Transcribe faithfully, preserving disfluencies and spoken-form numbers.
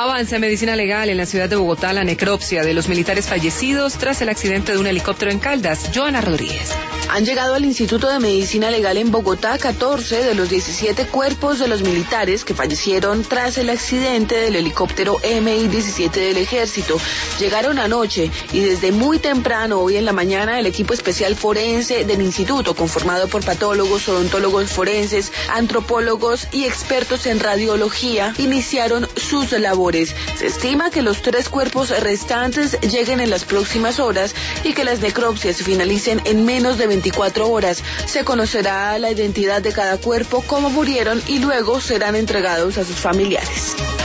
Avanza en medicina legal en la ciudad de Bogotá la necropsia de los militares fallecidos tras el accidente de un helicóptero en Caldas. Joana Rodríguez. Han llegado al Instituto de Medicina Legal en Bogotá catorce de los diecisiete cuerpos de los militares que fallecieron tras el accidente del helicóptero eme i diecisiete del Ejército. Llegaron anoche y desde muy temprano, hoy en la mañana, el equipo especial forense del instituto, conformado por patólogos, odontólogos forenses, antropólogos y expertos en radiología, iniciaron sus labores. Se estima que los tres cuerpos restantes lleguen en las próximas horas y que las necropsias finalicen en menos de veinticuatro horas. Se conocerá la identidad de cada cuerpo, cómo murieron y luego serán entregados a sus familiares.